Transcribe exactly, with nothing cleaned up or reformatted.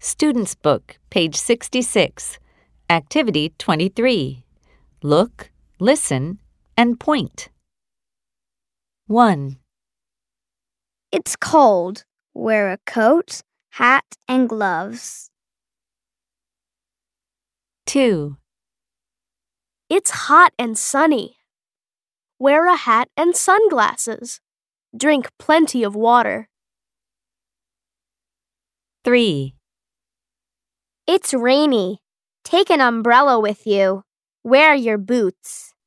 Student's Book, page sixty-six. Activity twenty-three. Look, listen, and point. one. It's cold. Wear a coat, hat, and gloves. two. It's hot and sunny. Wear a hat and sunglasses. Drink plenty of water. three. It's rainy. Take an umbrella with you. Wear your boots.